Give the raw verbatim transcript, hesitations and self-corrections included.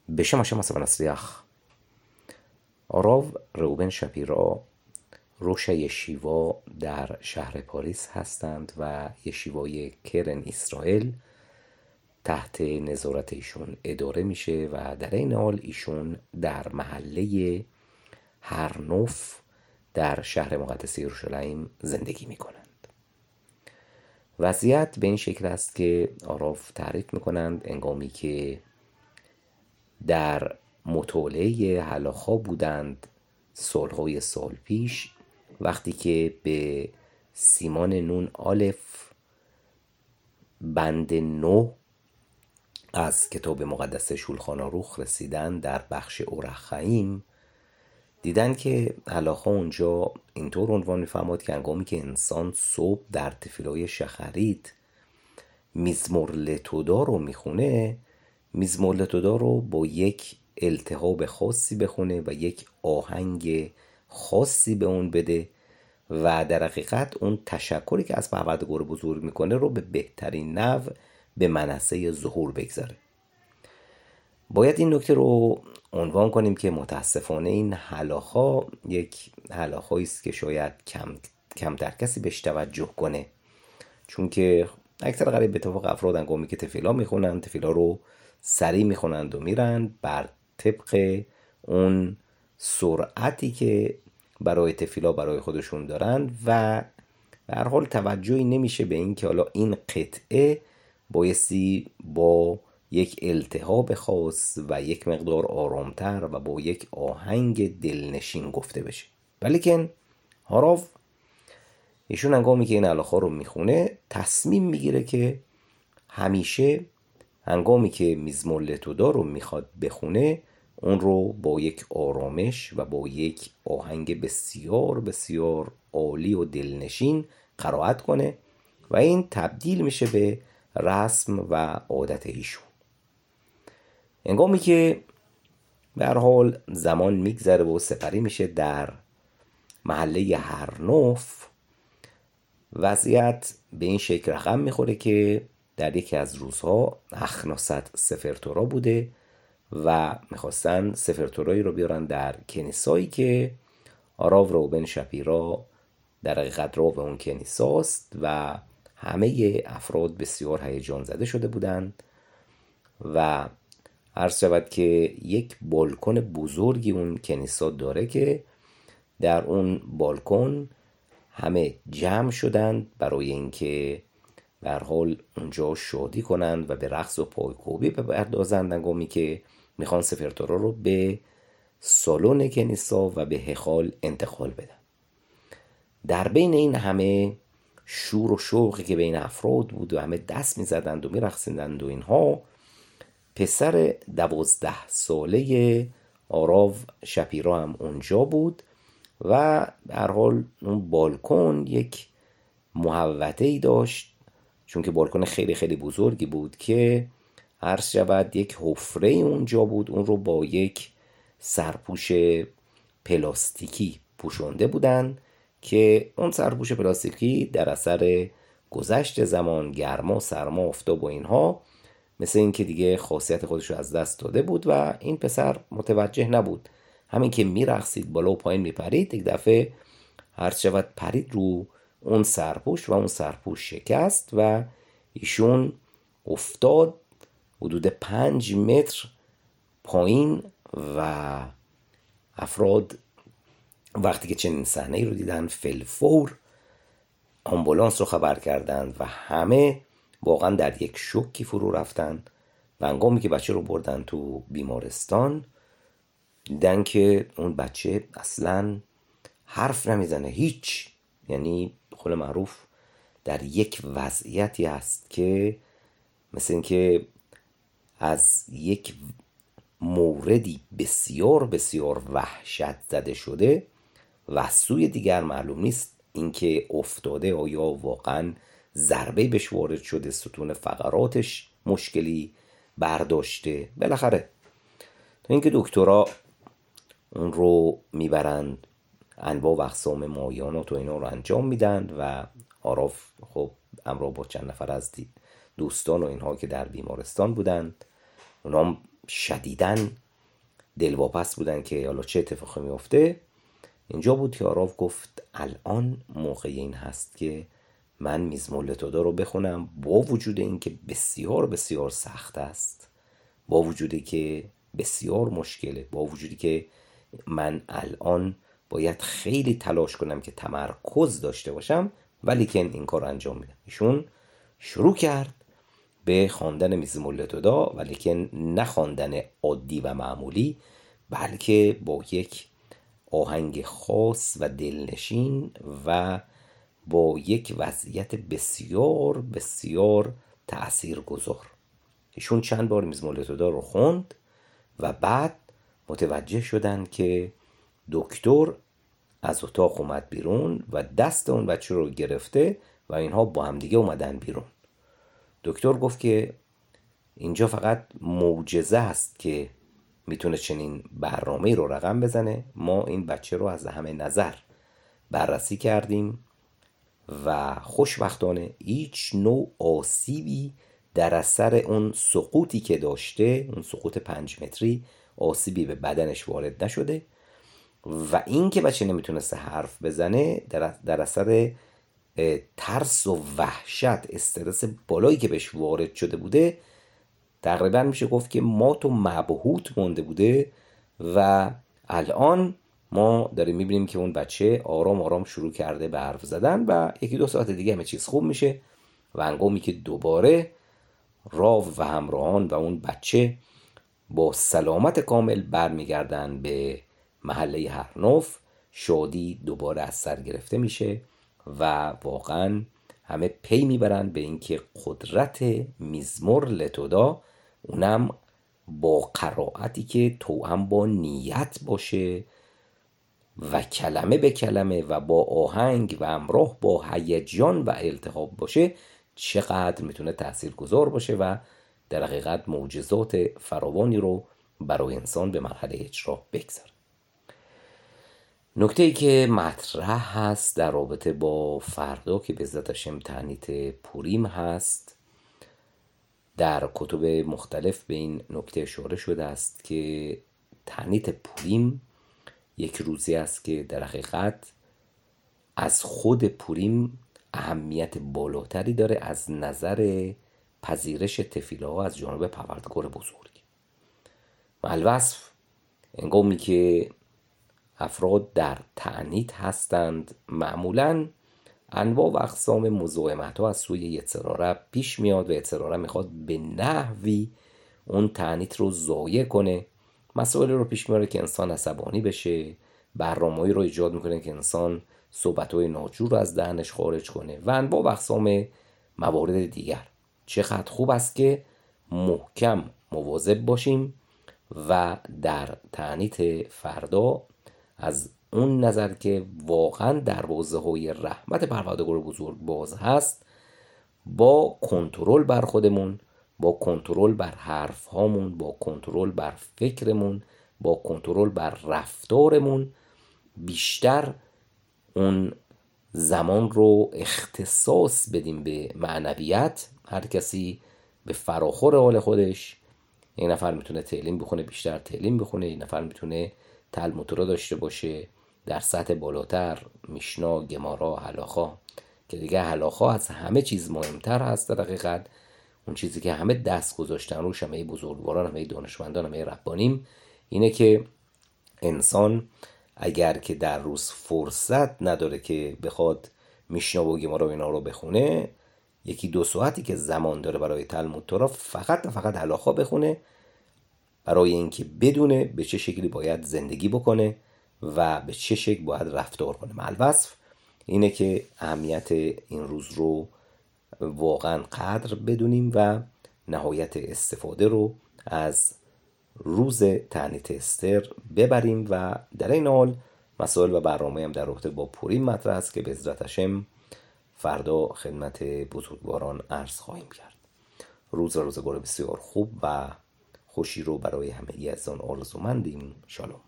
בשם השם הסבנסליח آراو روبن شپیرا روش یشیوا در شهر پاریس هستند و یشیوای کرن اسرائیل تحت نظارت ایشون اداره میشه و در این حال ایشون در محله هرنوف در شهر مقدس یروشلایم زندگی میکنند. وضعیت به این شکل است که آراو تعریف میکنند انگامی که در مطالعه هلاخا بودند سالهای سال پیش، وقتی که به سیمان نون آلف بند نو از کتاب مقدس شولخان آروخ رسیدن در بخش اورخیم، دیدن که هلاخا اونجا اینطور عنوان می‌فرماد که هنگامی که انسان صبح در تفیلای شخرید مزمور لتودا رو میخونه، مزمور لتودا رو با یک التهاب خاصی بخونه و یک آهنگ خاصی به اون بده و در حقیقت اون تشکری که از پروردگار بزرگ میکنه رو به بهترین نحو به منصه ظهور بگذاره. باید این نکته رو عنوان کنیم که متاسفانه این هلاخا یک هلاخایی است که شاید کم کمتر کسی بهش توجه کنه، چون که اکثر غریب به اتفاق افراد هنگامی که تفیلا میخونن تفیلا رو سریع میخونند و میرن بر طبق اون سرعتی که برای تفیلا برای خودشون دارن و به هر حال توجهی نمیشه به این که حالا این قطعه بایستی با یک التهاب خاص و یک مقدار آرامتر و با یک آهنگ دلنشین گفته بشه. ولیکن آراو ایشون هنگامی که این هلاخا رو میخونه تصمیم میگیره که همیشه هنگامی که مزمور لتودا رو میخواد بخونه اون رو با یک آرامش و با یک آهنگ بسیار بسیار عالی و دلنشین قرائت کنه و این تبدیل میشه به رسم و عادت ایشون. هنگامی که به هر حال زمان میگذره و سپری میشه در محله هرنوف، وضعیت به این شکل رقم میخوره که در یکی از روزها اخناست سفر تورا بوده و میخواستن سفر تورایی رو بیارن در کنیسایی که آراو روبن شپیرا در حقیقت رو به اون کنیساست و همه افراد بسیار هیجان زده شده بودند و عرض شود که یک بالکن بزرگی اون کنیسا داره که در اون بالکن همه جمع شدند برای اینکه به هر حال اونجا شادی کنند و به رقص و پایکوبی بپردازند هنگامی که میخوان سفر تورا رو به سالن کنیسا و به هیکل انتقال بدن. در بین این همه شور و شوقی که بین افراد بود و همه دست میزدند و میرقصیدند و اینها، پسر دوازده ساله آراو شپیرا هم اونجا بود و به هر حال اون بالکن یک محوطه‌ای داشت، چون که بالکن خیلی خیلی بزرگی بود که عرض شود یک حفره اونجا بود، اون رو با یک سرپوش پلاستیکی پوشونده بودن که اون سرپوش پلاستیکی در اثر گذشت زمان، گرما، سرما، آفتاب و اینها مثل این که دیگه خاصیت خودش رو از دست داده بود و این پسر متوجه نبود. همین که میرقصید بالا و پایین میپرید، یک دفعه عرض شود پرید رو اون سرپوش و اون سرپوش شکست و ایشون افتاد حدود پنج متر پایین و افراد وقتی که چنین صحنه‌ای رو دیدن فلفور آمبولانس رو خبر کردند و همه واقعا در یک شوکی فرو رفتن و هنگامی که بچه رو بردن تو بیمارستان دیدن که اون بچه اصلا حرف نمیزنه، هیچ، یعنی بقول معروف در یک وضعیتی هست که مثل این که از یک موردی بسیار بسیار وحشت زده شده و سوی دیگر معلوم نیست اینکه افتاده آیا واقعا ضربه بهش وارد شده، ستون فقراتش مشکلی برداشته، بالاخره تا اینکه دکترها اون رو میبرند انواع و اقسام مایانات و اینا رو انجام میدن و آراو خب همراه با چند نفر از دوستان و اینها که در بیمارستان بودند اونا هم شدیداً دلواپس بودن که حالا چه اتفاقی میفته. اینجا بود که آراو گفت الان موقع این هست که من میز مولتودا رو بخونم، با وجود اینکه بسیار بسیار سخت است، با وجودی که بسیار مشکله، با وجودی که من الان باید خیلی تلاش کنم که تمرکز داشته باشم، ولی که این کار انجام میدم. ایشون شروع کرد به خواندن میز مولتودا، ولی که نه خواندن عادی و معمولی، بلکه با یک آهنگ خاص و دلنشین و با یک وضعیت بسیار بسیار تأثیرگذار. ایشون چند بار میز مولتودا رو خوند و بعد متوجه شدن که دکتر از اتاق اومد بیرون و دست اون بچه رو گرفته و اینها با هم دیگه اومدن بیرون. دکتر گفت که اینجا فقط معجزه است که میتونه چنین برنامه‌ای رو رقم بزنه. ما این بچه رو از همه نظر بررسی کردیم و خوشبختانه هیچ نوع آسیبی در اثر اون سقوطی که داشته، اون سقوط پنج متری، آسیبی به بدنش وارد نشده و این که بچه نمیتونسته حرف بزنه در اثر ترس و وحشت، استرس بالایی که بهش وارد شده بوده، تقریبا میشه گفت که مات و مبهوت مونده بوده و الان ما داریم میبینیم که اون بچه آرام آرام شروع کرده به حرف زدن و یکی دو ساعت دیگه همه چیز خوب میشه و هنگامی که دوباره راو و همراهان و اون بچه با سلامت کامل برمیگردن به محله هرنوف، شادی دوباره از سر گرفته میشه و واقعا همه پی میبرن به اینکه قدرت میز مولتودا، اونم با قرائتی که توأم با نیت باشه و کلمه به کلمه و با آهنگ و همراه با هیجان و التهاب باشه، چقدر میتونه تاثیرگذار باشه و در حقیقت معجزات فراوانی رو برای انسان به مرحله اجرا بگذاره. نکته‌ای که مطرح هست در رابطه با فردا که به عزت هاشم تعنیت پوریم هست، در کتب مختلف به این نکته اشاره شده است که تعنیت پوریم یک روزی است که در حقیقت از خود پوریم اهمیت بالاتری داره از نظر پذیرش تفیله ها از جانب پروردگار بزرگ. الوصف هنگامی که افراد در تعنیت هستند، معمولاً انواع و اقسام مزاحمت ها از سوی یتسراره پیش میاد و یتسراره میخواد به نحوی اون تعنیت رو ضایع کنه، مسائل رو پیش میاره که انسان عصبانی بشه، برنامه‌ای رو ایجاد میکنه که انسان صحبت‌های ناجور رو از دهنش خارج کنه و انواع و اقسام موارد دیگر. چقدر خوب است که محکم مواظب باشیم و در تعنیت فردا از اون نظر که واقعا دروازه های رحمت پروردگار بزرگ باز هست، با کنترل بر خودمون، با کنترل بر حرف هامون، با کنترل بر فکرمون، با کنترل بر رفتارمون بیشتر اون زمان رو اختصاص بدیم به معنویت. هر کسی به فراخور حال خودش، این نفر میتونه تعلیم بخونه، بیشتر تعلیم بخونه، این نفر میتونه تلمود را داشته باشه در سطح بالاتر، میشنا، گمارا، هلاخا، که دیگه هلاخا از همه چیز مهمتر هست. در حقیقت اون چیزی که همه دست گذاشتن روش، همه بزرگواران، همه دانشمندان، همه ربانیم، اینه که انسان اگر که در روز فرصت نداره که بخواد میشنا و گمارا و اینا رو بخونه، یکی دو ساعتی که زمان داره برای تلمود تورا، فقط و فقط هلاخا بخونه، برای اینکه بدونه به چه شکلی باید زندگی بکنه و به چه شکل باید رفتار کنه. الوصف اینه که اهمیت این روز رو واقعا قدر بدونیم و نهایت استفاده رو از روز تعنیت استر ببریم و در این حال مسائل و برنامه هم در رابطه با پوریم مطرح است که به عزت هاشم فردا خدمت بزرگواران عرض خواهیم کرد. روز و روزگار بسیار خوب و خوشی رو برای همه ی از آن آرزومندیم. شالوم.